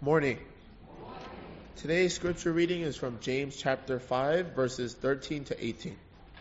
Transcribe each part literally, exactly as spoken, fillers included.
Morning. Today's scripture reading is from James chapter five, verses thirteen to eighteen.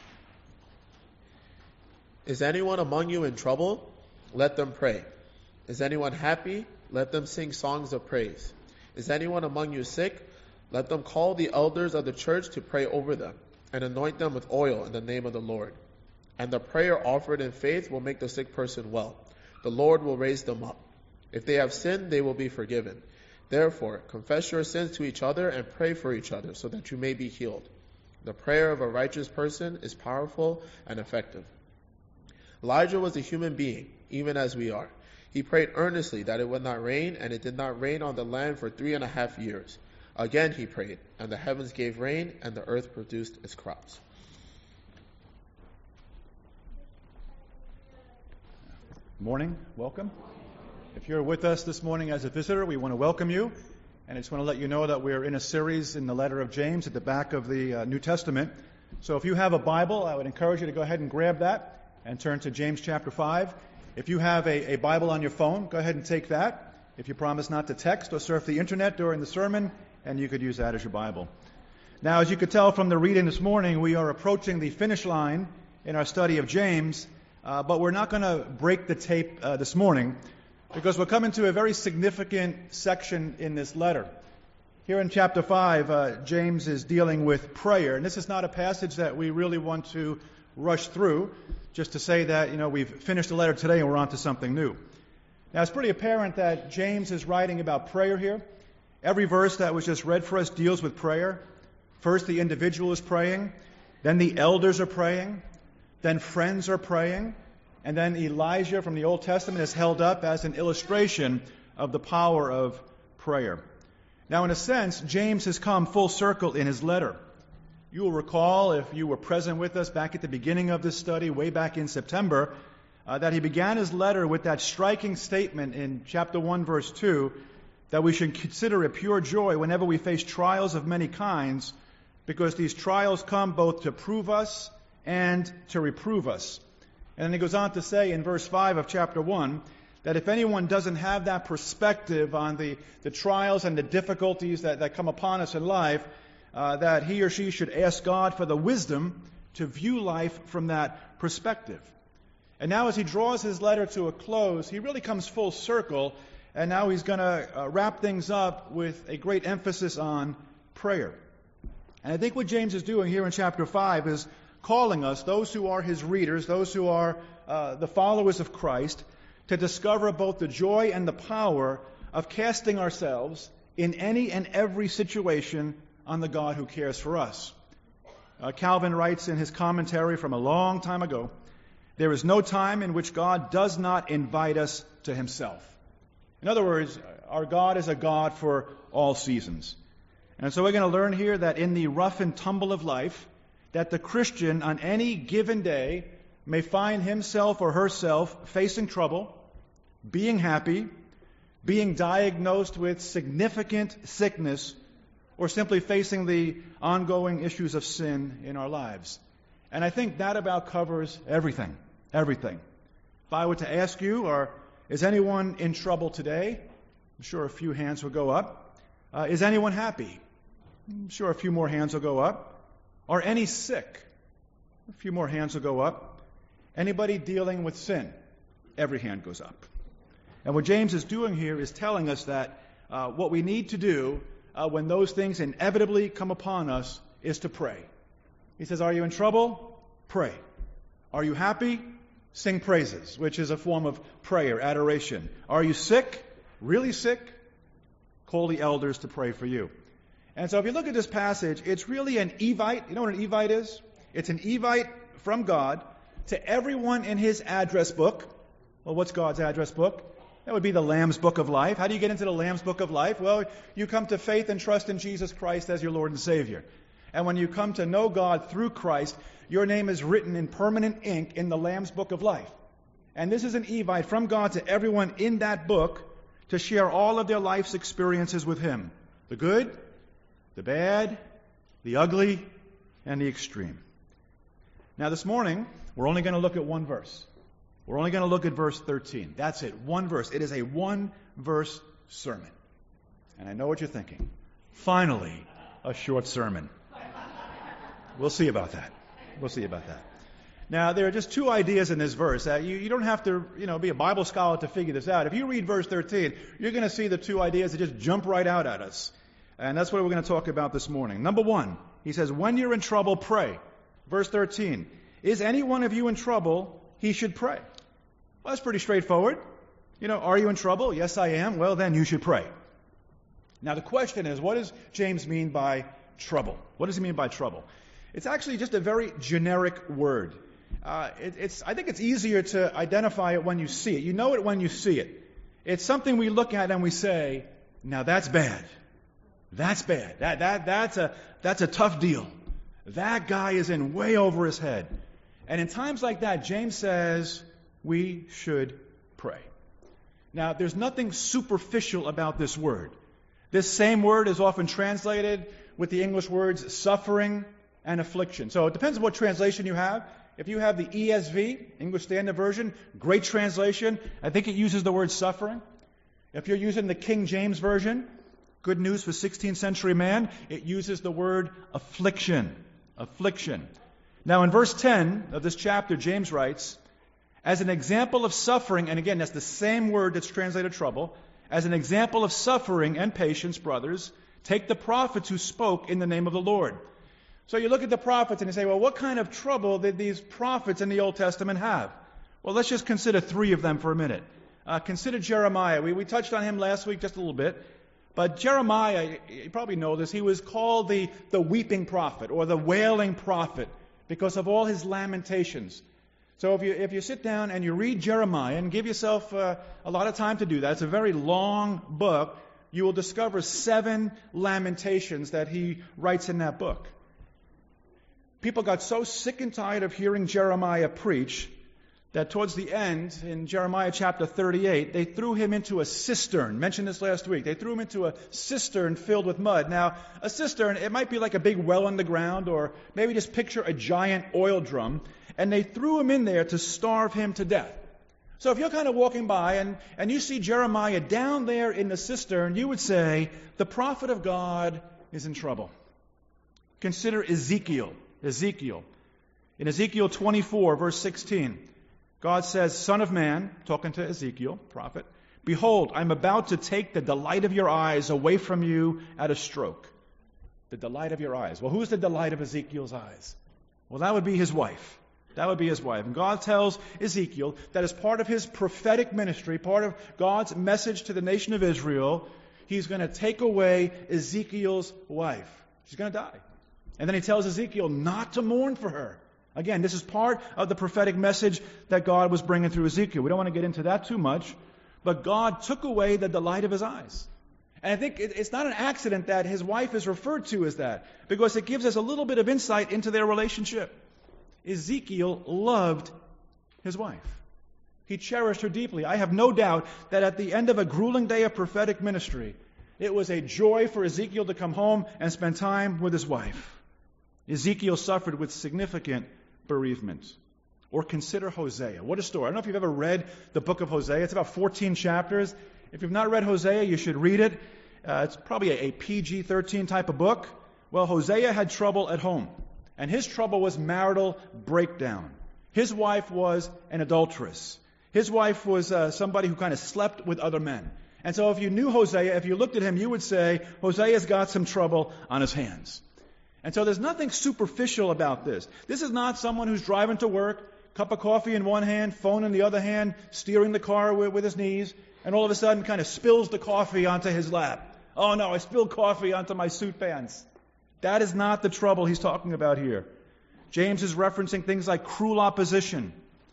Is anyone among you in trouble? Let them pray. Is anyone happy? Let them sing songs of praise. Is anyone among you sick? Let them call the elders of the church to pray over them and anoint them with oil in the name of the Lord. And the prayer offered in faith will make the sick person well. The Lord will raise them up. If they have sinned, they will be forgiven. Therefore, confess your sins to each other and pray for each other so that you may be healed. The prayer of a righteous person is powerful and effective. Elijah was a human being, even as we are. He prayed earnestly that it would not rain, and it did not rain on the land for three and a half years. Again he prayed, and the heavens gave rain, and the earth produced its crops. Morning, welcome. If you're with us this morning as a visitor, we want to welcome you. And I just want to let you know that we're in a series in the letter of James at the back of the uh, New Testament. So if you have a Bible, I would encourage you to go ahead and grab that and turn to James chapter five. If you have a, a Bible on your phone, go ahead and take that. If you promise not to text or surf the internet during the sermon, and you could use that as your Bible. Now, as you could tell from the reading this morning, we are approaching the finish line in our study of James, uh, but we're not going to break the tape uh, this morning, because we're coming to a very significant section in this letter. Here in chapter five, uh, James is dealing with prayer. And this is not a passage that we really want to rush through, just to say that, you know, we've finished the letter today and we're on to something new. Now, it's pretty apparent that James is writing about prayer here. Every verse that was just read for us deals with prayer. First, the individual is praying. Then the elders are praying. Then friends are praying. And then Elijah from the Old Testament is held up as an illustration of the power of prayer. Now, in a sense, James has come full circle in his letter. You will recall, if you were present with us back at the beginning of this study, way back in September, uh, that he began his letter with that striking statement in chapter one, verse two, that we should consider it pure joy whenever we face trials of many kinds, because these trials come both to prove us and to reprove us. And then he goes on to say in verse five of chapter one that if anyone doesn't have that perspective on the, the trials and the difficulties that, that come upon us in life, uh, that he or she should ask God for the wisdom to view life from that perspective. And now as he draws his letter to a close, he really comes full circle, and now he's going to uh, wrap things up with a great emphasis on prayer. And I think what James is doing here in chapter five is calling us, those who are his readers, those who are uh, the followers of Christ, to discover both the joy and the power of casting ourselves in any and every situation on the God who cares for us. Uh, Calvin writes in his commentary from a long time ago, "There is no time in which God does not invite us to himself." In other words, our God is a God for all seasons. And so we're going to learn here that in the rough and tumble of life, that the Christian on any given day may find himself or herself facing trouble, being happy, being diagnosed with significant sickness, or simply facing the ongoing issues of sin in our lives. And I think that about covers everything, everything. If I were to ask you, or is anyone in trouble today? I'm sure a few hands will go up. Uh, is anyone happy? I'm sure a few more hands will go up. Are any sick? A few more hands will go up. Anybody dealing with sin? Every hand goes up. And what James is doing here is telling us that uh, what we need to do uh, when those things inevitably come upon us is to pray. He says, are you in trouble? Pray. Are you happy? Sing praises, which is a form of prayer, adoration. Are you sick? Really sick? Call the elders to pray for you. And so if you look at this passage, it's really an Evite. You know what an Evite is? It's an Evite from God to everyone in his address book. Well, what's God's address book? That would be the Lamb's Book of Life. How do you get into the Lamb's Book of Life? Well, you come to faith and trust in Jesus Christ as your Lord and Savior. And when you come to know God through Christ, your name is written in permanent ink in the Lamb's Book of Life. And this is an Evite from God to everyone in that book to share all of their life's experiences with him. The good, the bad, the ugly, and the extreme. Now this morning, we're only going to look at one verse. We're only going to look at verse thirteen. That's it, one verse. It is a one-verse sermon. And I know what you're thinking. Finally, a short sermon. We'll see about that. We'll see about that. Now, there are just two ideas in this verse. Uh, you, you don't have to, you know, be a Bible scholar to figure this out. If you read verse thirteen, you're going to see the two ideas that just jump right out at us. And that's what we're going to talk about this morning. Number one, he says, when you're in trouble, pray. Verse thirteen, is any one of you in trouble? He should pray. Well, that's pretty straightforward. You know, are you in trouble? Yes, I am. Well, then you should pray. Now, the question is, what does James mean by trouble? What does he mean by trouble? It's actually just a very generic word. Uh, it, it's, I think it's easier to identify it when you see it. You know it when you see it. It's something we look at and we say, now that's bad. That's bad. That, that, that's, a, that's a tough deal. That guy is in way over his head. And in times like that, James says, we should pray. Now, there's nothing superficial about this word. This same word is often translated with the English words suffering and affliction. So it depends on what translation you have. If you have the E S V, English Standard Version, great translation. I think it uses the word suffering. If you're using the King James Version, good news for sixteenth century man, it uses the word affliction. Affliction. Now in verse ten of this chapter, James writes, as an example of suffering, and again, that's the same word that's translated trouble, as an example of suffering and patience, brothers, take the prophets who spoke in the name of the Lord. So you look at the prophets and you say, well, what kind of trouble did these prophets in the Old Testament have? Well, let's just consider three of them for a minute. Uh, consider Jeremiah. We, we touched on him last week just a little bit. But Jeremiah, you probably know this, he was called the, the weeping prophet or the wailing prophet because of all his lamentations. So if you if you sit down and you read Jeremiah and give yourself uh, a lot of time to do that, it's a very long book, you will discover seven lamentations that he writes in that book. People got so sick and tired of hearing Jeremiah preach that towards the end, in Jeremiah chapter thirty-eight, they threw him into a cistern. Mentioned this last week. They threw him into a cistern filled with mud. Now, a cistern, it might be like a big well in the ground, or maybe just picture a giant oil drum. And they threw him in there to starve him to death. So if you're kind of walking by and, and you see Jeremiah down there in the cistern, you would say, the prophet of God is in trouble. Consider Ezekiel. Ezekiel. In Ezekiel twenty-four, verse sixteen, God says, Son of man, talking to Ezekiel, prophet, behold, I'm about to take the delight of your eyes away from you at a stroke. The delight of your eyes. Well, who's the delight of Ezekiel's eyes? Well, that would be his wife. That would be his wife. And God tells Ezekiel that as part of his prophetic ministry, part of God's message to the nation of Israel, he's going to take away Ezekiel's wife. She's going to die. And then he tells Ezekiel not to mourn for her. Again, this is part of the prophetic message that God was bringing through Ezekiel. We don't want to get into that too much, but God took away the delight of his eyes. And I think it's not an accident that his wife is referred to as that, because it gives us a little bit of insight into their relationship. Ezekiel loved his wife. He cherished her deeply. I have no doubt that at the end of a grueling day of prophetic ministry, it was a joy for Ezekiel to come home and spend time with his wife. Ezekiel suffered with significant bereavement. Or consider Hosea. What a story. I don't know if you've ever read the book of Hosea. It's about fourteen chapters. If you've not read Hosea, you should read it. Uh, it's probably a, a P G thirteen type of book. Well, Hosea had trouble at home. And his trouble was marital breakdown. His wife was an adulteress. His wife was uh, somebody who kind of slept with other men. And so if you knew Hosea, if you looked at him, you would say, Hosea's got some trouble on his hands. And so there's nothing superficial about this. This is not someone who's driving to work, cup of coffee in one hand, phone in the other hand, steering the car with, with his knees, and all of a sudden kind of spills the coffee onto his lap. Oh no, I spilled coffee onto my suit pants. That is not the trouble he's talking about here. James is referencing things like cruel opposition,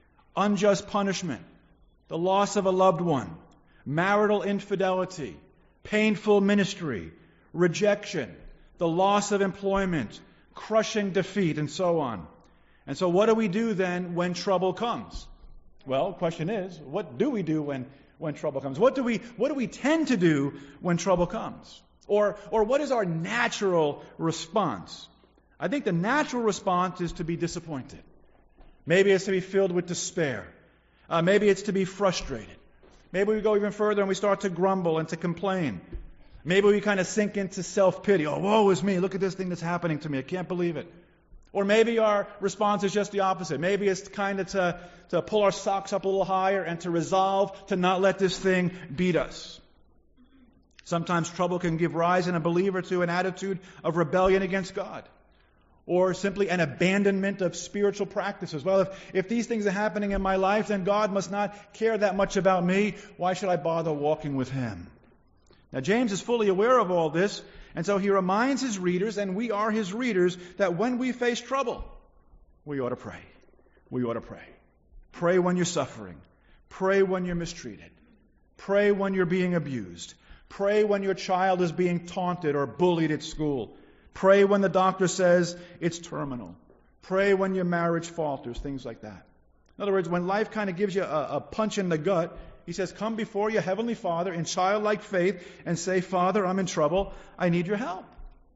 unjust punishment, the loss of a loved one, marital infidelity, painful ministry, rejection, the loss of employment, crushing defeat, and so on. And so what do we do then when trouble comes? Well, the question is, what do we do when, when trouble comes? What do we what do we tend to do when trouble comes? Or or what is our natural response? I think the natural response is to be disappointed. Maybe it's to be filled with despair. Uh, maybe it's to be frustrated. Maybe we go even further and we start to grumble and to complain. Maybe we kind of sink into self-pity. Oh, woe is me. Look at this thing that's happening to me. I can't believe it. Or maybe our response is just the opposite. Maybe it's kind of to, to pull our socks up a little higher and to resolve to not let this thing beat us. Sometimes trouble can give rise in a believer to an attitude of rebellion against God, or simply an abandonment of spiritual practices. Well, if, if these things are happening in my life, then God must not care that much about me. Why should I bother walking with Him? Now, James is fully aware of all this, and so he reminds his readers, and we are his readers, that when we face trouble, we ought to pray. We ought to pray. Pray when you're suffering. Pray when you're mistreated. Pray when you're being abused. Pray when your child is being taunted or bullied at school. Pray when the doctor says it's terminal. Pray when your marriage falters, things like that. In other words, when life kind of gives you a, a punch in the gut, he says, come before your Heavenly Father in childlike faith and say, Father, I'm in trouble. I need your help.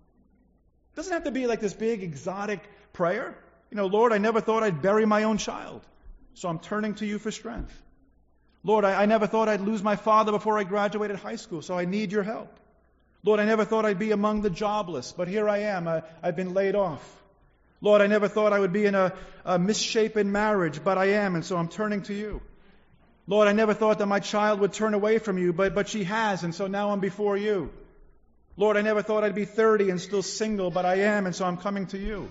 It doesn't have to be like this big exotic prayer. You know, Lord, I never thought I'd bury my own child, so I'm turning to you for strength. Lord, I, I never thought I'd lose my father before I graduated high school, so I need your help. Lord, I never thought I'd be among the jobless, but here I am. I, I've been laid off. Lord, I never thought I would be in a, a misshapen marriage, but I am, and so I'm turning to you. Lord, I never thought that my child would turn away from you, but, but she has, and so now I'm before you. Lord, I never thought I'd be thirty and still single, but I am, and so I'm coming to you.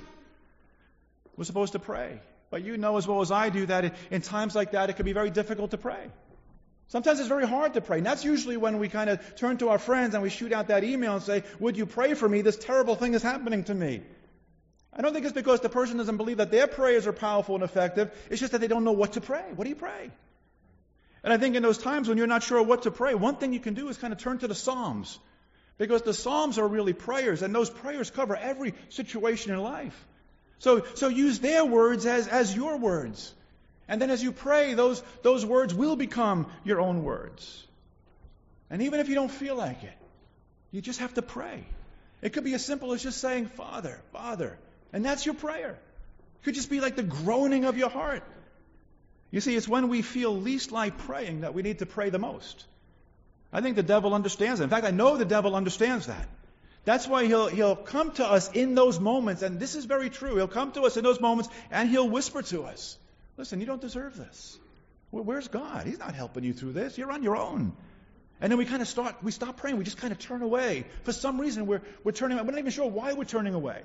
We're supposed to pray. But you know as well as I do that in, in times like that, it can be very difficult to pray. Sometimes it's very hard to pray. And that's usually when we kind of turn to our friends and we shoot out that email and say, would you pray for me? This terrible thing is happening to me. I don't think it's because the person doesn't believe that their prayers are powerful and effective. It's just that they don't know what to pray. What do you pray? And I think in those times when you're not sure what to pray, one thing you can do is kind of turn to the Psalms. Because the Psalms are really prayers, and those prayers cover every situation in life. So, so use their words as, as your words. And then as you pray, those, those words will become your own words. And even if you don't feel like it, you just have to pray. It could be as simple as just saying, Father, Father. And that's your prayer. It could just be like the groaning of your heart. You see, it's when we feel least like praying that we need to pray the most. I think the devil understands that. In fact, I know the devil understands that. That's why he'll, he'll come to us in those moments, and this is very true. He'll come to us in those moments, and he'll whisper to us, listen, you don't deserve this. Well, where's God? He's not helping you through this. You're on your own. And then we kind of start, we stop praying. We just kind of turn away. For some reason, we're, we're turning away. We're not even sure why we're turning away.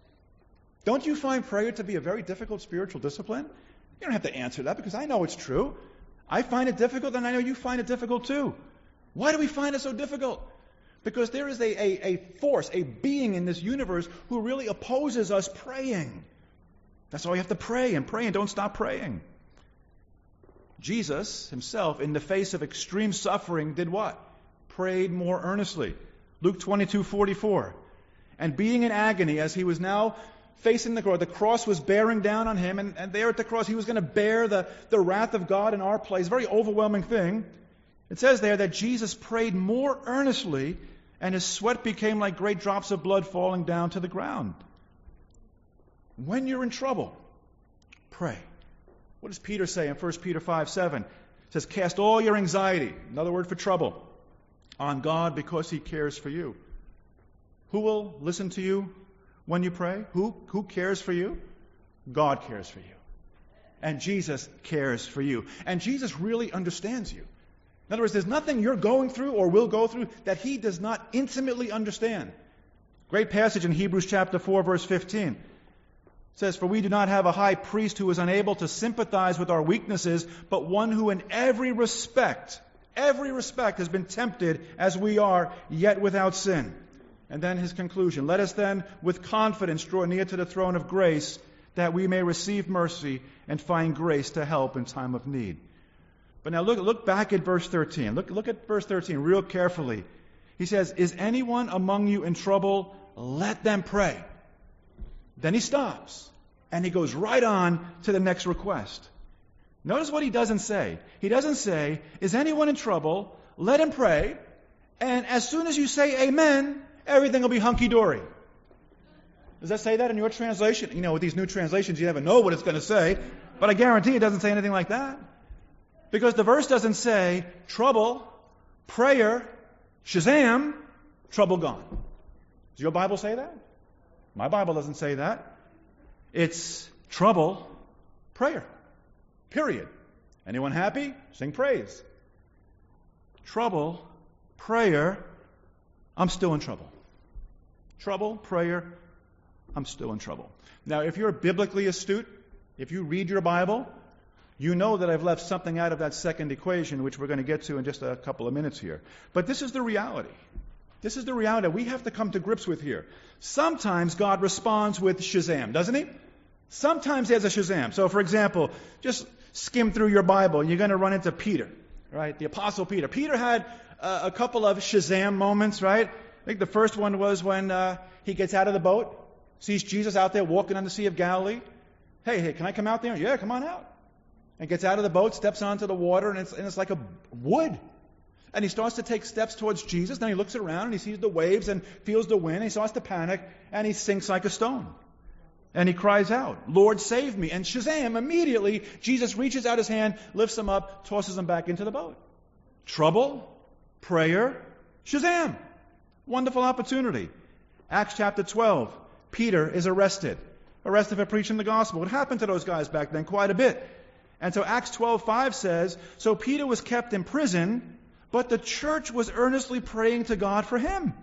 Don't you find prayer to be a very difficult spiritual discipline? You don't have to answer that because I know it's true. I find it difficult, and I know you find it difficult too. Why do we find it so difficult? Because there is a, a, a force, a being in this universe who really opposes us praying. That's why you have to pray and pray and don't stop praying. Jesus himself, in the face of extreme suffering, did what? Prayed more earnestly. Luke twenty-two forty-four. And being in agony, as he was now facing the cross, the cross was bearing down on him, and, and there at the cross he was going to bear the, the wrath of God in our place. Very overwhelming thing. It says there that Jesus prayed more earnestly, and his sweat became like great drops of blood falling down to the ground. When you're in trouble, pray. What does Peter say in First Peter five seven? It says, cast all your anxiety, another word for trouble, on God because he cares for you. Who will listen to you when you pray? Who, who cares for you? God cares for you. And Jesus cares for you. And Jesus really understands you. In other words, there's nothing you're going through or will go through that he does not intimately understand. Great passage in Hebrews chapter four, verse fifteen. It says, for we do not have a high priest who is unable to sympathize with our weaknesses, but one who in every respect, every respect has been tempted as we are, yet without sin. And then his conclusion, let us then with confidence draw near to the throne of grace, that we may receive mercy and find grace to help in time of need. But now look, look back at verse thirteen. Look, look at verse thirteen real carefully. He says, is anyone among you in trouble? Let them pray. Then he stops, and he goes right on to the next request. Notice what he doesn't say. He doesn't say, is anyone in trouble? Let him pray. And as soon as you say amen, everything will be hunky-dory. Does that say that in your translation? You know, with these new translations, you never know what it's going to say. But I guarantee it doesn't say anything like that. Because the verse doesn't say trouble, prayer, Shazam, trouble gone. Does your Bible say that? My Bible doesn't say that. It's trouble, prayer. Period. Anyone happy? Sing praise. Trouble, prayer, I'm still in trouble. Trouble, prayer, I'm still in trouble. Now, if you're biblically astute, if you read your Bible, you know that I've left something out of that second equation, which we're going to get to in just a couple of minutes here. But this is the reality. This is the reality we have to come to grips with here. Sometimes God responds with Shazam, doesn't he? Sometimes he has a Shazam. So, for example, just skim through your Bible and you're going to run into Peter, right? The Apostle Peter. Peter had uh, a couple of Shazam moments, right? I think the first one was when uh, he gets out of the boat, sees Jesus out there walking on the Sea of Galilee. Hey, hey, can I come out there? Yeah, come on out. And gets out of the boat, steps onto the water, and it's, and it's like a wood. And he starts to take steps towards Jesus. Then he looks around and he sees the waves and feels the wind. And he starts to panic and he sinks like a stone. And he cries out, Lord, save me. And Shazam, immediately, Jesus reaches out his hand, lifts him up, tosses him back into the boat. Trouble, prayer, Shazam. Wonderful opportunity. Acts chapter twelve. Peter is arrested. Arrested for preaching the gospel. What happened to those guys back then? Quite a bit. And so Acts twelve five says, so Peter was kept in prison, but the church was earnestly praying to God for him.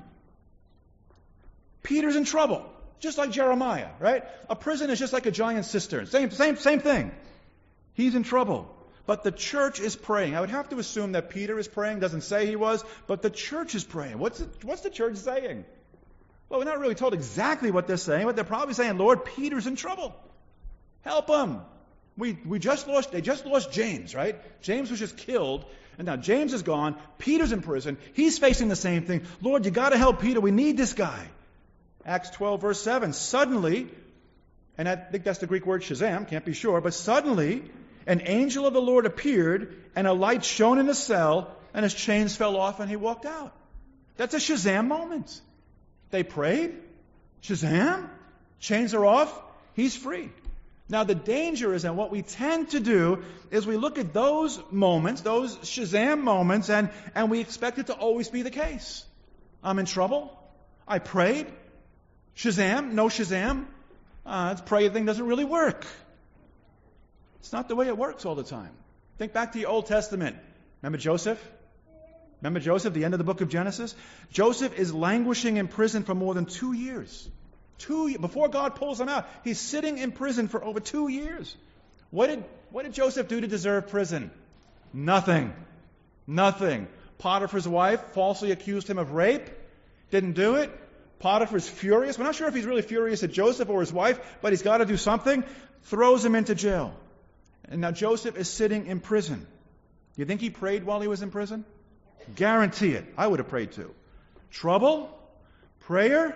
Peter's in trouble. Just like Jeremiah, right? A prison is just like a giant cistern. Same, same, same thing. He's in trouble. But the church is praying. I would have to assume that Peter is praying. Doesn't say he was, but the church is praying. What's the, what's the church saying? Well, we're not really told exactly what they're saying, but they're probably saying, Lord, Peter's in trouble. Help him. We we just lost, they just lost James, right? James was just killed, and now James is gone. Peter's in prison. He's facing the same thing. Lord, you got to help Peter. We need this guy. Acts twelve, verse seven. Suddenly, and I think that's the Greek word Shazam, can't be sure, but suddenly an angel of the Lord appeared, and a light shone in the cell, and his chains fell off, and he walked out. That's a Shazam moment. They prayed. Shazam. Chains are off. He's free. Now, the danger is that what we tend to do is we look at those moments, those Shazam moments, and, and we expect it to always be the case. I'm in trouble. I prayed. Shazam. No Shazam. Uh, this prayer thing doesn't really work. It's not the way it works all the time. Think back to the Old Testament. Remember Joseph? Remember Joseph, the end of the book of Genesis? Joseph is languishing in prison for more than two years. Two before God pulls him out, he's sitting in prison for over two years. What did what did Joseph do to deserve prison? Nothing. Nothing. Potiphar's wife falsely accused him of rape. Didn't do it. Potiphar's furious. We're not sure if he's really furious at Joseph or his wife, but he's got to do something. Throws him into jail. And now Joseph is sitting in prison. You think he prayed while he was in prison? Guarantee it. I would have prayed too. Trouble, prayer,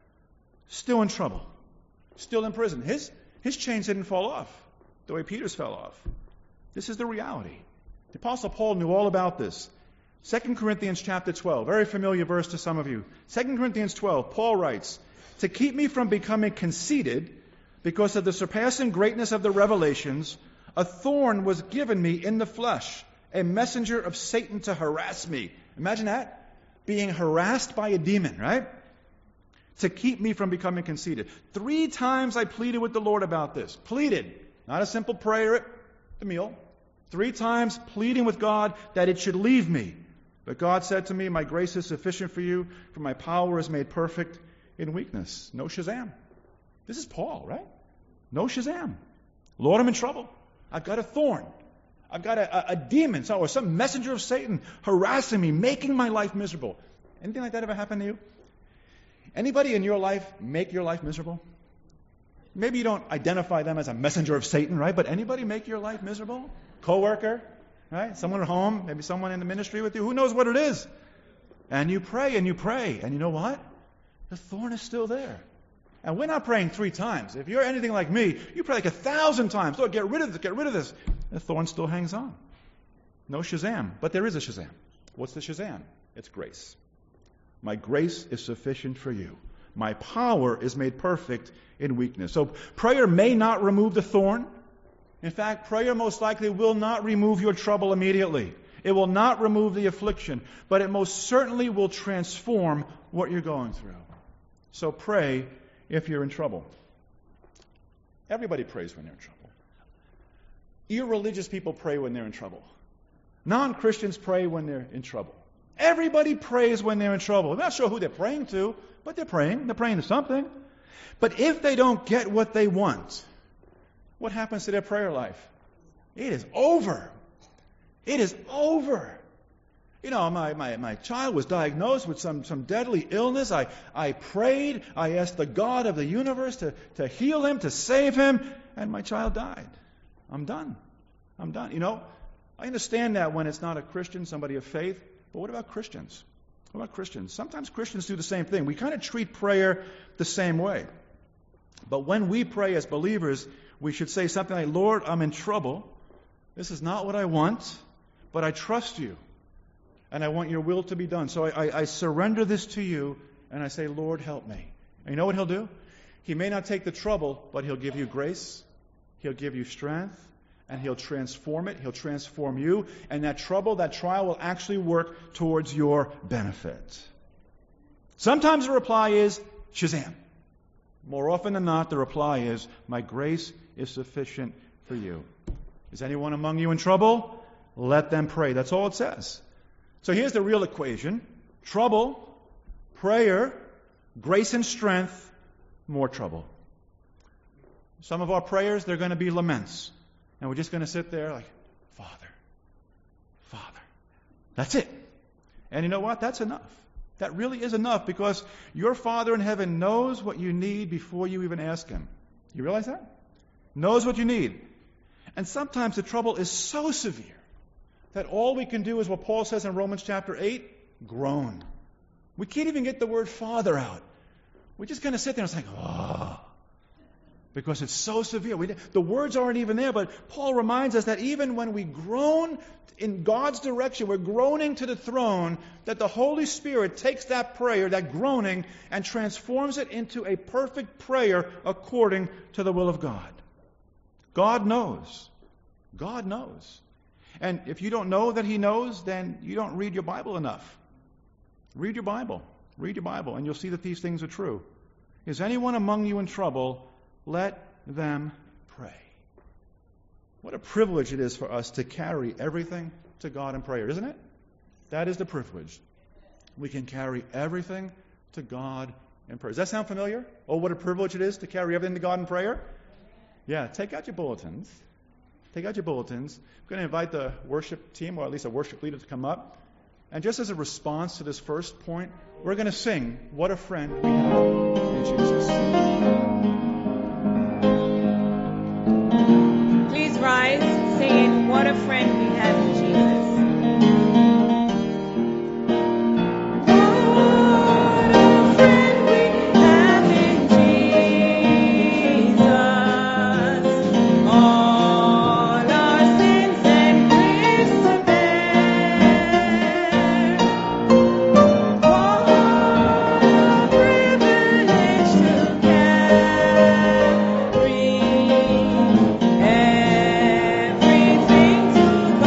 still in trouble. Still in prison. His, his chains didn't fall off the way Peter's fell off. This is the reality. The Apostle Paul knew all about this. Second Corinthians chapter twelve, very familiar verse to some of you. Second Corinthians twelve, Paul writes, to keep me from becoming conceited, because of the surpassing greatness of the revelations, a thorn was given me in the flesh, a messenger of Satan to harass me. Imagine that. Being harassed by a demon, right? To keep me from becoming conceited. Three times I pleaded with the Lord about this. Pleaded. Not a simple prayer at the meal. Three times pleading with God that it should leave me. But God said to me, my grace is sufficient for you, for my power is made perfect in weakness. No Shazam. This is Paul, right? No Shazam. Lord, I'm in trouble. I've got a thorn. I've got a, a, a demon or some messenger of Satan harassing me, making my life miserable. Anything like that ever happen to you? Anybody in your life make your life miserable? Maybe you don't identify them as a messenger of Satan, right? But anybody make your life miserable? Coworker, right? Someone at home, maybe someone in the ministry with you. Who knows what it is? And you pray and you pray. And you know what? The thorn is still there. And we're not praying three times. If you're anything like me, you pray like a thousand times. Lord, get rid of this, get rid of this. The thorn still hangs on. No Shazam. But there is a Shazam. What's the Shazam? It's grace. My grace is sufficient for you. My power is made perfect in weakness. So prayer may not remove the thorn. In fact, prayer most likely will not remove your trouble immediately. It will not remove the affliction, but it most certainly will transform what you're going through. So pray if you're in trouble. Everybody prays when they're in trouble. Irreligious people pray when they're in trouble. Non-Christians pray when they're in trouble. Everybody prays when they're in trouble. I'm not sure who they're praying to, but they're praying. They're praying to something. But if they don't get what they want, what happens to their prayer life? It is over. It is over. You know, my, my, my child was diagnosed with some, some deadly illness. I, I prayed. I asked the God of the universe to, to heal him, to save him, and my child died. I'm done. I'm done. You know, I understand that when it's not a Christian, somebody of faith, but what about Christians? What about Christians? Sometimes Christians do the same thing. We kind of treat prayer the same way. But when we pray as believers, we should say something like, Lord, I'm in trouble. This is not what I want, but I trust you. And I want your will to be done. So I, I, I surrender this to you, and I say, Lord, help me. And you know what he'll do? He may not take the trouble, but he'll give you grace. He'll give you strength. And he'll transform it. He'll transform you. And that trouble, that trial will actually work towards your benefit. Sometimes the reply is, Shazam. More often than not, the reply is, my grace is sufficient for you. Is anyone among you in trouble? Let them pray. That's all it says. So here's the real equation. Trouble, prayer, grace and strength, more trouble. Some of our prayers, they're going to be laments. And we're just going to sit there like, Father, Father. That's it. And you know what? That's enough. That really is enough because your Father in heaven knows what you need before you even ask Him. You realize that? Knows what you need. And sometimes the trouble is so severe that all we can do is what Paul says in Romans chapter eight, groan. We can't even get the word Father out. We're just going to sit there and it's like, oh. Because it's so severe. We, the words aren't even there, but Paul reminds us that even when we groan in God's direction, we're groaning to the throne, that the Holy Spirit takes that prayer, that groaning, and transforms it into a perfect prayer according to the will of God. God knows. God knows. And if you don't know that He knows, then you don't read your Bible enough. Read your Bible. Read your Bible, and you'll see that these things are true. Is anyone among you in trouble? Let them pray. What a privilege it is for us to carry everything to God in prayer, isn't it? That is the privilege. We can carry everything to God in prayer. Does that sound familiar? Oh, what a privilege it is to carry everything to God in prayer? Yeah, take out your bulletins. Take out your bulletins. I'm going to invite the worship team, or at least a worship leader, to come up. And just as a response to this first point, we're going to sing, What a Friend We Have in Jesus. Rise, saying, what a friend we have in Jesus. What a friend we have in Jesus. All our sins and griefs to bear. What a privilege to carry. Everything to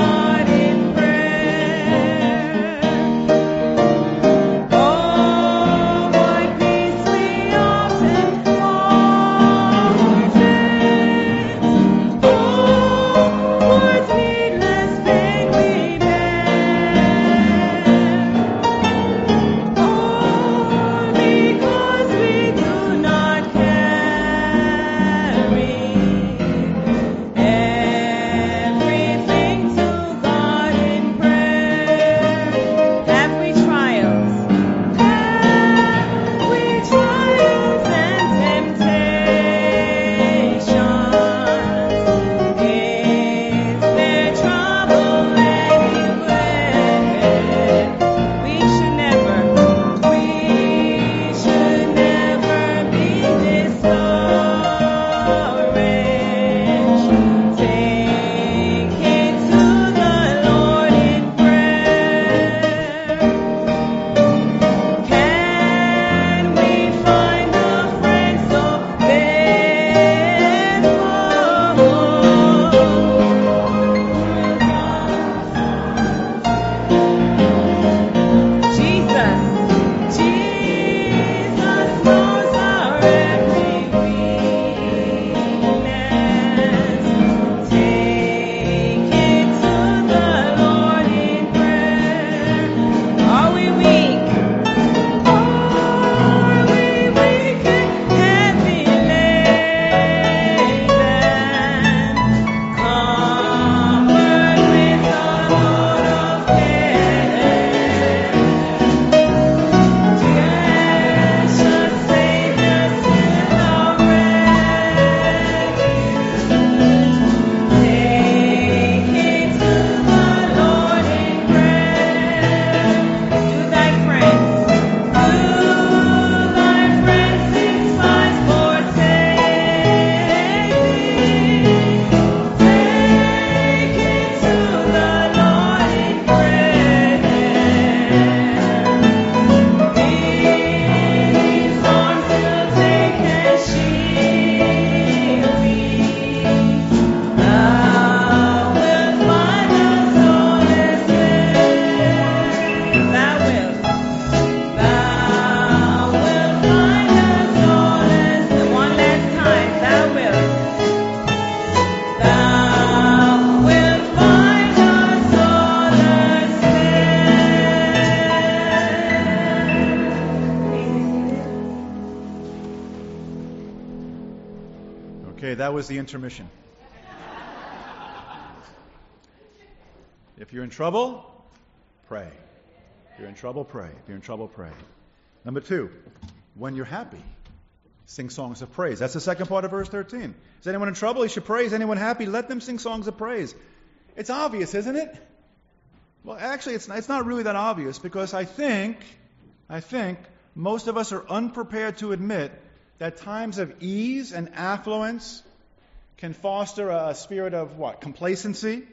that was the intermission. If you're in trouble, pray. If you're in trouble, pray. If you're in trouble, pray. Number two, when you're happy, sing songs of praise. That's the second part of verse thirteen. Is anyone in trouble? He should pray. Is anyone happy? Let them sing songs of praise. It's obvious, isn't it? Well, actually, it's not, it's not really that obvious, because I think, I think most of us are unprepared to admit that times of ease and affluence can foster a spirit of what? Complacency,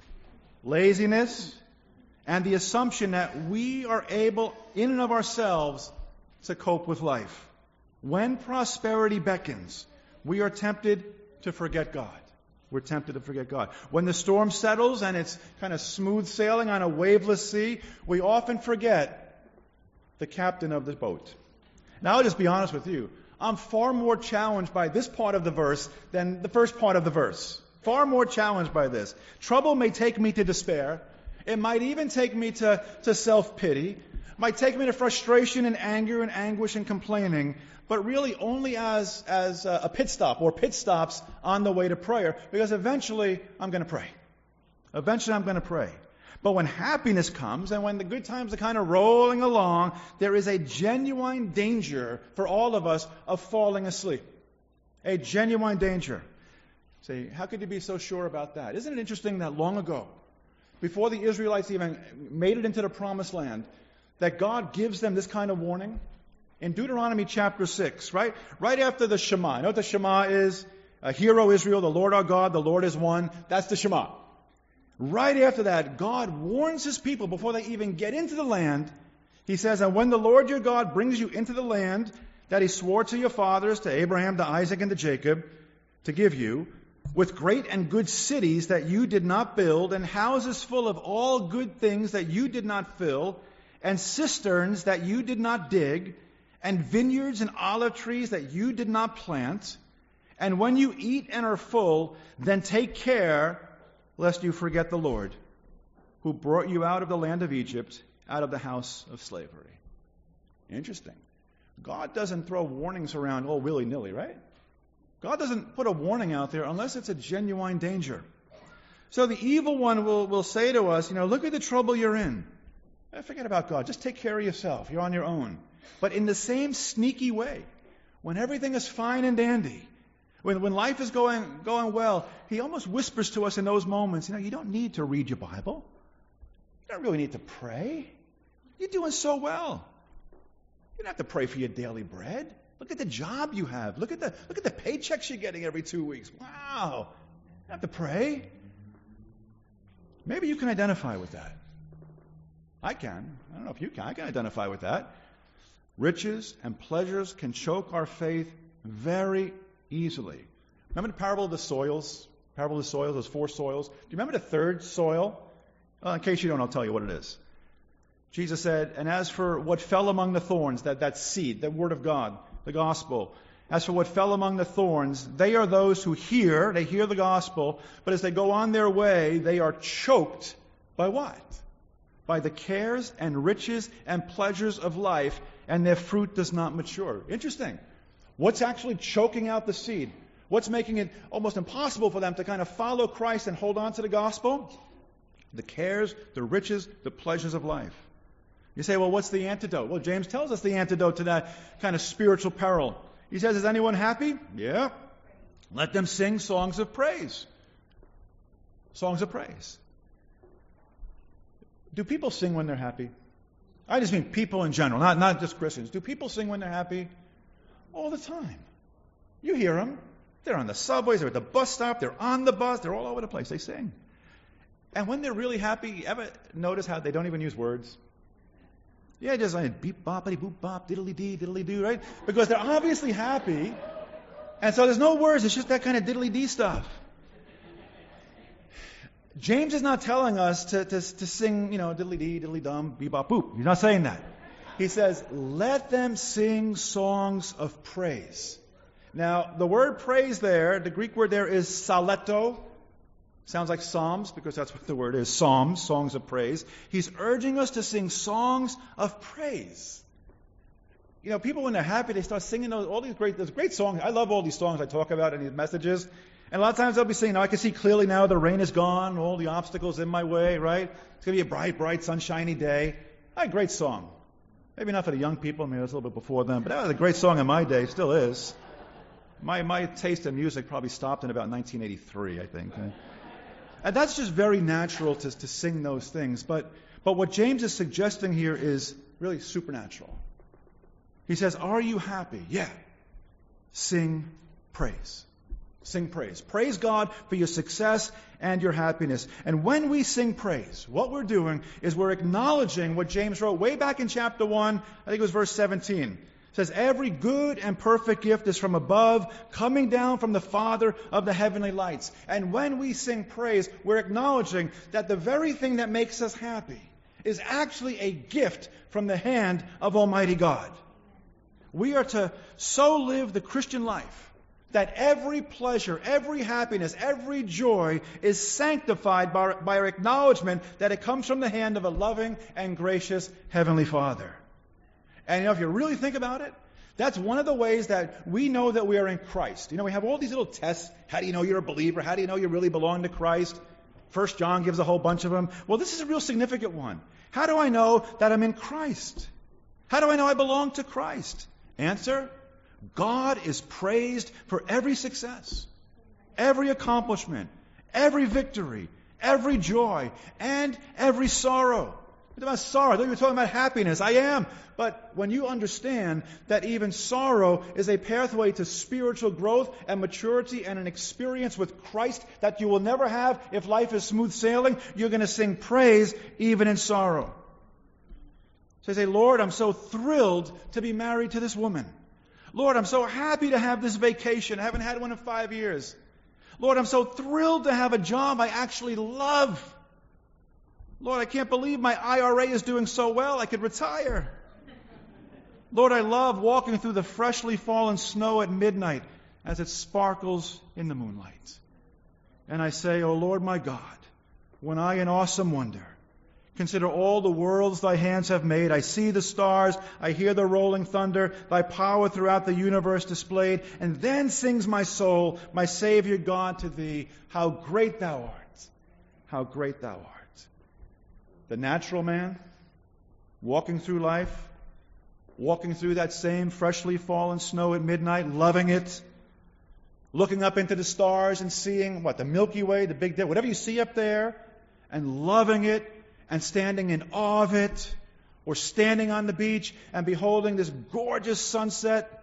laziness, and the assumption that we are able, in and of ourselves, to cope with life. When prosperity beckons, we are tempted to forget God. We're tempted to forget God. When the storm settles and it's kind of smooth sailing on a waveless sea, we often forget the captain of the boat. Now, I'll just be honest with you. I'm far more challenged by this part of the verse than the first part of the verse. Far more challenged by this. Trouble may take me to despair. It might even take me to, to self-pity. It might take me to frustration and anger and anguish and complaining, but really only as, as a pit stop or pit stops on the way to prayer, because eventually I'm going to pray. Eventually I'm going to pray. But when happiness comes and when the good times are kind of rolling along, there is a genuine danger for all of us of falling asleep. A genuine danger. Say, how could you be so sure about that? Isn't it interesting that long ago, before the Israelites even made it into the promised land, that God gives them this kind of warning? In Deuteronomy chapter six, right? Right after the Shema. You know what the Shema is? Uh, Hear, O Israel, the Lord our God, the Lord is one. That's the Shema. Right after that, God warns His people before they even get into the land. He says, and when the Lord your God brings you into the land that He swore to your fathers, to Abraham, to Isaac, and to Jacob, to give you, with great and good cities that you did not build, and houses full of all good things that you did not fill, and cisterns that you did not dig, and vineyards and olive trees that you did not plant, and when you eat and are full, then take care lest you forget the Lord, who brought you out of the land of Egypt, out of the house of slavery. Interesting. God doesn't throw warnings around all willy-nilly, right? God doesn't put a warning out there unless it's a genuine danger. So the evil one will, will say to us, you know, look at the trouble you're in. Forget about God. Just take care of yourself. You're on your own. But in the same sneaky way, when everything is fine and dandy, when, when life is going, going well, He almost whispers to us in those moments, you know, you don't need to read your Bible. You don't really need to pray. You're doing so well. You don't have to pray for your daily bread. Look at the job you have. Look at the, look at the paychecks you're getting every two weeks. Wow. You don't have to pray. Maybe you can identify with that. I can. I don't know if you can. I can identify with that. Riches and pleasures can choke our faith very easily. Remember the parable of the soils? Parable of the soils, those four soils. Do you remember the third soil? Well, in case you don't, I'll tell you what it is. Jesus said, and as for what fell among the thorns, that, that seed, that word of God, the gospel, as for what fell among the thorns, they are those who hear, they hear the gospel, but as they go on their way, they are choked by what? By the cares and riches and pleasures of life, and their fruit does not mature. Interesting. What's actually choking out the seed? What's making it almost impossible for them to kind of follow Christ and hold on to the gospel? The cares, the riches, the pleasures of life. You say, well, what's the antidote? Well, James tells us the antidote to that kind of spiritual peril. He says, is anyone happy? Yeah. Let them sing songs of praise. Songs of praise. Do people sing when they're happy? I just mean people in general, not, not just Christians. Do people sing when they're happy? All the time. You hear them. They're on the subways, they're at the bus stop, they're on the bus, they're all over the place. They sing. And when they're really happy, you ever notice how they don't even use words? Yeah, just like beep, boppity, boop, bop, diddly dee, diddly doo, right? Because they're obviously happy. And so there's no words, it's just that kind of diddly dee stuff. James is not telling us to, to, to sing, you know, diddly dee, diddly dum, beep, bop, boop. He's not saying that. He says, let them sing songs of praise. Now, the word praise there, the Greek word there is saleto. Sounds like Psalms, because that's what the word is, Psalms, songs of praise. He's urging us to sing songs of praise. You know, people when they're happy, they start singing those, all these great, those great songs. I love all these songs I talk about in these messages. And a lot of times they'll be saying, "Now I can see clearly now the rain is gone, all the obstacles in my way," right? It's going to be a bright, bright, sunshiny day. Ah, great song. Maybe not for the young people, maybe it was a little bit before them, but that was a great song in my day, still is. My my taste in music probably stopped in about nineteen eighty-three, I think. And that's just very natural to, to sing those things. But but what James is suggesting here is really supernatural. He says, are you happy? Yeah. Sing praise. Sing praise. Praise God for your success and your happiness. And when we sing praise, what we're doing is we're acknowledging what James wrote way back in chapter one, I think it was verse seventeen. It says, every good and perfect gift is from above, coming down from the Father of the heavenly lights. And when we sing praise, we're acknowledging that the very thing that makes us happy is actually a gift from the hand of Almighty God. We are to so live the Christian life that every pleasure, every happiness, every joy is sanctified by, by our acknowledgement that it comes from the hand of a loving and gracious Heavenly Father. And you know, if you really think about it, that's one of the ways that we know that we are in Christ. You know, we have all these little tests. How do you know you're a believer? How do you know you really belong to Christ? First John gives a whole bunch of them. Well, this is a real significant one. How do I know that I'm in Christ? How do I know I belong to Christ? Answer, God is praised for every success, every accomplishment, every victory, every joy, and every sorrow. We're talking about sorrow. I thought you were talking about happiness. I am. But when you understand that even sorrow is a pathway to spiritual growth and maturity and an experience with Christ that you will never have if life is smooth sailing, you're going to sing praise even in sorrow. So you say, Lord, I'm so thrilled to be married to this woman. Lord, I'm so happy to have this vacation. I haven't had one in five years. Lord, I'm so thrilled to have a job I actually love. Lord, I can't believe my I R A is doing so well, I could retire. Lord, I love walking through the freshly fallen snow at midnight as it sparkles in the moonlight. And I say, O Lord my God, when I in awesome wonder consider all the worlds thy hands have made, I see the stars, I hear the rolling thunder, thy power throughout the universe displayed, and then sings my soul, my Savior God, to thee, how great thou art, how great thou art. The natural man, walking through life, walking through that same freshly fallen snow at midnight, loving it, looking up into the stars and seeing, what, the Milky Way, the Big Dipper, whatever you see up there, and loving it, and standing in awe of it, or standing on the beach and beholding this gorgeous sunset,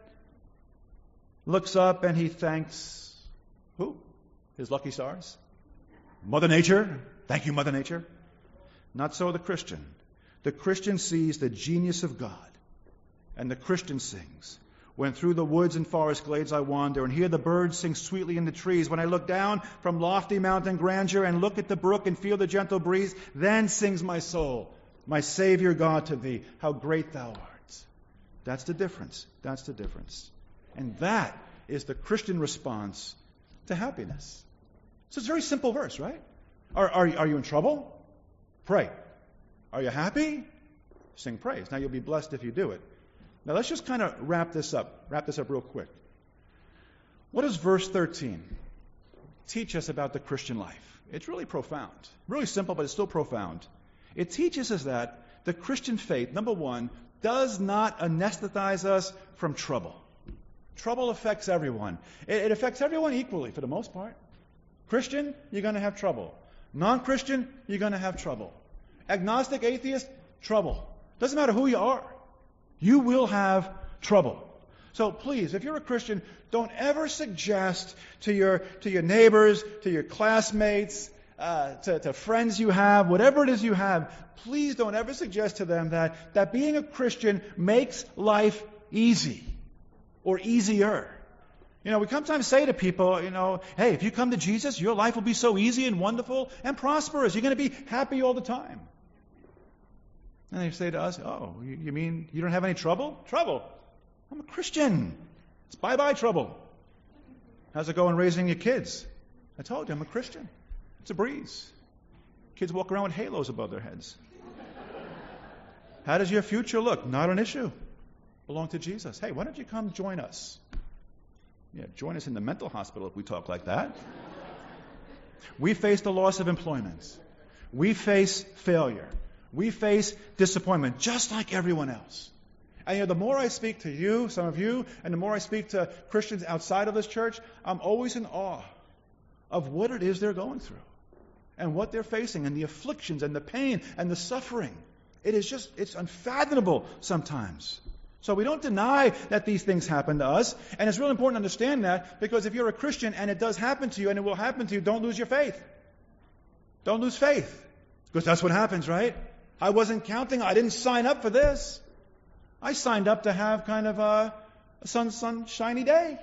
looks up and he thanks, who? His lucky stars? Mother Nature. Thank you, Mother Nature. Not so the Christian. The Christian sees the genius of God. And the Christian sings, when through the woods and forest glades I wander, and hear the birds sing sweetly in the trees, when I look down from lofty mountain grandeur and look at the brook and feel the gentle breeze, then sings my soul, my Savior God, to thee, how great thou art. That's the difference. That's the difference. And that is the Christian response to happiness. So it's a very simple verse, right? Are, are, are you in trouble? Pray. Are you happy? Sing praise. Now you'll be blessed if you do it. Now let's just kind of wrap this up. Wrap this up real quick. What does verse thirteen teach us about the Christian life? It's really profound. Really simple, but it's still profound. It teaches us that the Christian faith, number one, does not anesthetize us from trouble. Trouble affects everyone. It, it affects everyone equally for the most part. Christian, you're going to have trouble. Non-Christian, you're going to have trouble. Agnostic, atheist, trouble. Doesn't matter who you are. You will have trouble. So please, if you're a Christian, don't ever suggest to your to your neighbors, to your classmates, uh, to, to friends you have, whatever it is you have, please don't ever suggest to them that, that being a Christian makes life easy or easier. You know, we sometimes say to people, you know, hey, if you come to Jesus, your life will be so easy and wonderful and prosperous. You're going to be happy all the time. And they say to us, oh, you mean you don't have any trouble? Trouble. I'm a Christian. It's bye-bye trouble. How's it going raising your kids? I told you, I'm a Christian. It's a breeze. Kids walk around with halos above their heads. How does your future look? Not an issue. belong to Jesus. Hey, why don't you come join us? Yeah, join us in the mental hospital if we talk like that. We face the loss of employment. We face failure. We face disappointment, just like everyone else. And you know, the more I speak to you, some of you, and the more I speak to Christians outside of this church, I'm always in awe of what it is they're going through and what they're facing and the afflictions and the pain and the suffering. It is just, it's unfathomable sometimes. So we don't deny that these things happen to us. And it's really important to understand that, because if you're a Christian and it does happen to you and it will happen to you, don't lose your faith. Don't lose faith. Because that's what happens, right? I wasn't counting. I didn't sign up for this. I signed up to have kind of a, a sun, sunshiny day.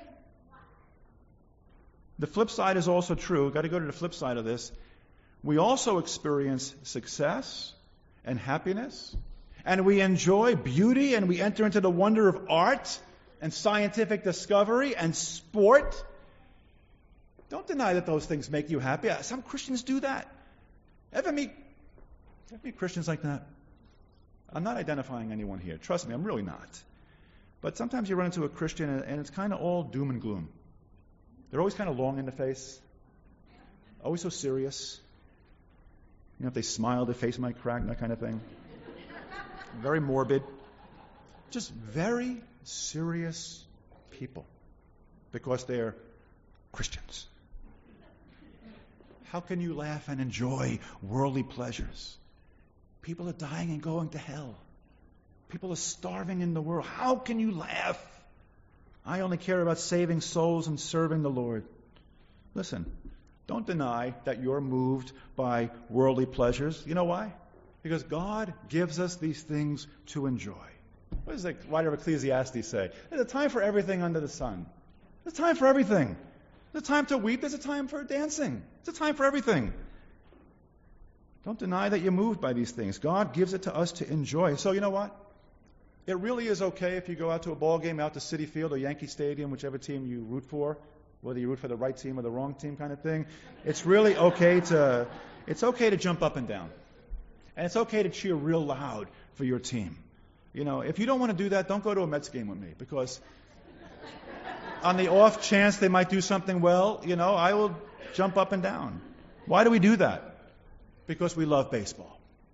The flip side is also true. We've got to go to the flip side of this. We also experience success and happiness, and we enjoy beauty, and we enter into the wonder of art and scientific discovery and sport. Don't deny that those things make you happy. Some Christians do that. Ever meet, ever meet Christians like that? I'm not identifying anyone here. Trust me, I'm really not. But sometimes you run into a Christian and it's kind of all doom and gloom. They're always kind of long in the face, always so serious. You know, if they smile, their face might crack, that kind of thing. Very morbid. Just very serious people because they're Christians. How can you laugh and enjoy worldly pleasures? People are dying and going to hell. People are starving in the world. How can you laugh? I only care about saving souls and serving the Lord. Listen, don't deny that you're moved by worldly pleasures. You know why? Because God gives us these things to enjoy. What does the writer of Ecclesiastes say? There's a time for everything under the sun. There's a time for everything. There's a time to weep. There's a time for dancing. There's a time for everything. Don't deny that you're moved by these things. God gives it to us to enjoy. So you know what? It really is okay if you go out to a ball game, out to Citi Field or Yankee Stadium, whichever team you root for, whether you root for the right team or the wrong team kind of thing. It's really okay to, it's okay to jump up and down. And it's okay to cheer real loud for your team. You know, if you don't want to do that, don't go to a Mets game with me, because on the off chance they might do something well, you know, I will jump up and down. Why do we do that? Because we love baseball.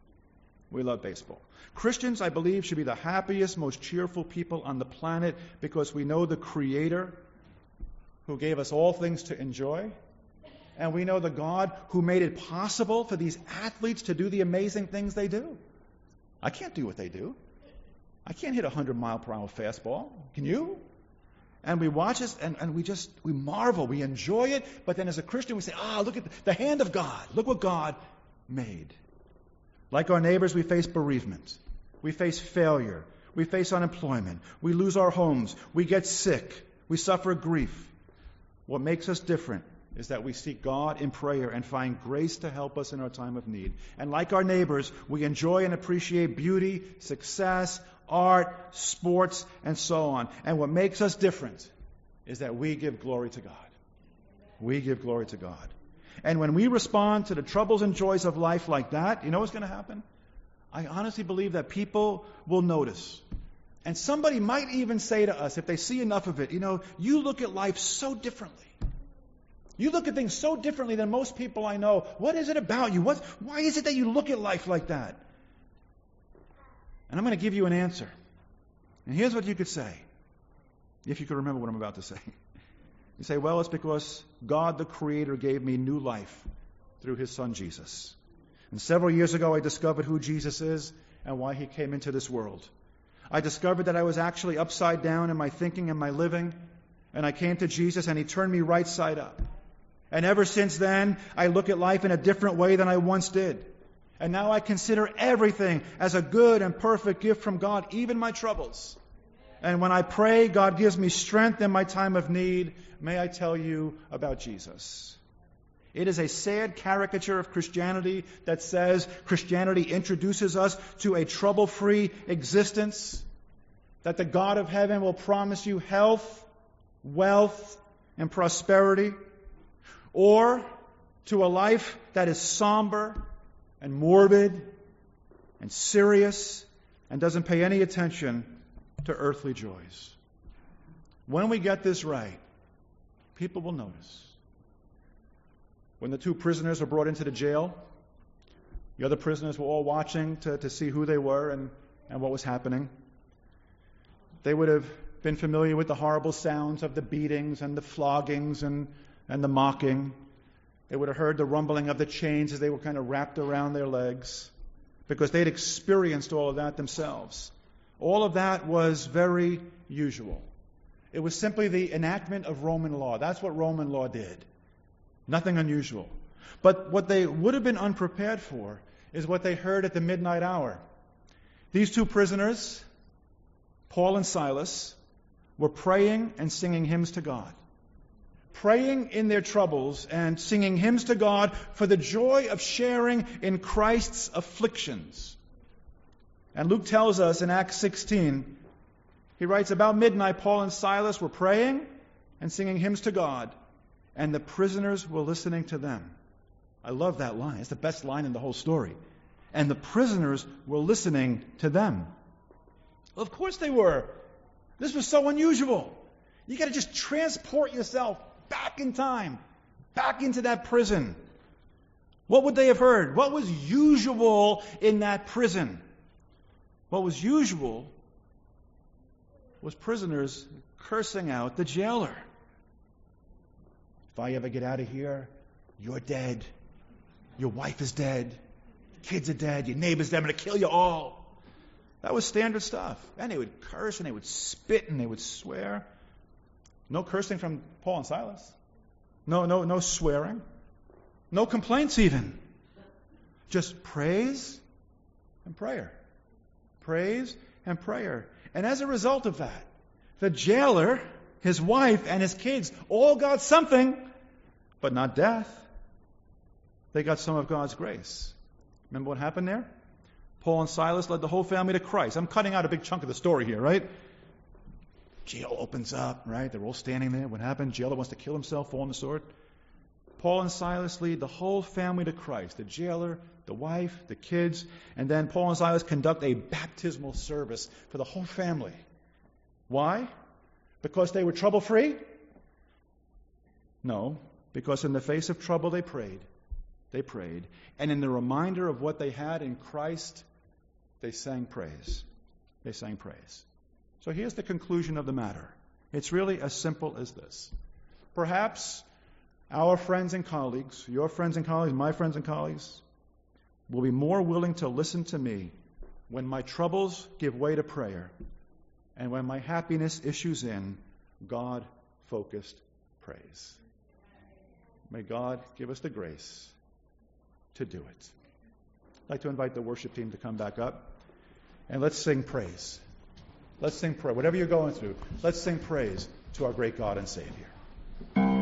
We love baseball. Christians, I believe, should be the happiest, most cheerful people on the planet because we know the Creator who gave us all things to enjoy. And we know the God who made it possible for these athletes to do the amazing things they do. I can't do what they do. I can't hit a hundred mile per hour fastball. Can you? And we watch this and, and we just, we marvel, we enjoy it. But then as a Christian, we say, ah, look at the, the hand of God. Look what God made. Like our neighbors, we face bereavement. We face failure. We face unemployment. We lose our homes. We get sick. We suffer grief. What makes us different is that we seek God in prayer and find grace to help us in our time of need. And like our neighbors, we enjoy and appreciate beauty, success, art, sports, and so on. And what makes us different is that we give glory to God. We give glory to God. And when we respond to the troubles and joys of life like that, you know what's going to happen? I honestly believe that people will notice. And somebody might even say to us, if they see enough of it, you know, you look at life so differently. You look at things so differently than most people I know. What is it about you? What, why is it that you look at life like that? And I'm going to give you an answer. And here's what you could say, if you could remember what I'm about to say. You say, well, it's because God the Creator gave me new life through His Son Jesus. And several years ago I discovered who Jesus is and why He came into this world. I discovered that I was actually upside down in my thinking and my living, and I came to Jesus and He turned me right side up. And ever since then, I look at life in a different way than I once did. And now I consider everything as a good and perfect gift from God, even my troubles. And when I pray, God gives me strength in my time of need. May I tell you about Jesus? It is a sad caricature of Christianity that says Christianity introduces us to a trouble-free existence, that the God of heaven will promise you health, wealth, and prosperity, or to a life that is somber and morbid and serious and doesn't pay any attention to earthly joys. When we get this right, people will notice. When the two prisoners were brought into the jail, the other prisoners were all watching to, to see who they were and, and what was happening. They would have been familiar with the horrible sounds of the beatings and the floggings and, and the mocking. They would have heard the rumbling of the chains as they were kind of wrapped around their legs, because they'd experienced all of that themselves. All of that was very usual. It was simply the enactment of Roman law. That's what Roman law did. Nothing unusual. But what they would have been unprepared for is what they heard at the midnight hour. These two prisoners, Paul and Silas, were praying and singing hymns to God. Praying in their troubles and singing hymns to God for the joy of sharing in Christ's afflictions. And Luke tells us in Acts sixteen, he writes, about midnight, Paul and Silas were praying and singing hymns to God, and the prisoners were listening to them. I love that line. It's the best line in the whole story. And the prisoners were listening to them. Well, of course they were. This was so unusual. You got to just transport yourself back in time, back into that prison. What would they have heard? What was usual in that prison? What was usual was prisoners cursing out the jailer. If I ever get out of here, you're dead. Your wife is dead. Kids are dead. Your neighbor's dead. I'm going to kill you all. That was standard stuff. And they would curse and they would spit and they would swear. No cursing from Paul and Silas. No, no, no swearing. No complaints even. Just praise and prayer. Praise and prayer. And as a result of that, the jailer, his wife, and his kids all got something, but not death. They got some of God's grace. Remember what happened there? Paul and Silas led the whole family to Christ. I'm cutting out a big chunk of the story here, right? Jail opens up, right? They're all standing there. What happened? Jailer wants to kill himself, fall on the sword. Paul and Silas lead the whole family to Christ. The jailer, the wife, the kids, and then Paul and Silas conduct a baptismal service for the whole family. Why? Because they were trouble-free? No, because in the face of trouble they prayed. They prayed. And in the reminder of what they had in Christ, they sang praise. They sang praise. So here's the conclusion of the matter. It's really as simple as this. Perhaps our friends and colleagues, your friends and colleagues, my friends and colleagues, will be more willing to listen to me when my troubles give way to prayer and when my happiness issues in God-focused praise. May God give us the grace to do it. I'd like to invite the worship team to come back up, and let's sing praise. Let's sing praise. Whatever you're going through, let's sing praise to our great God and Savior.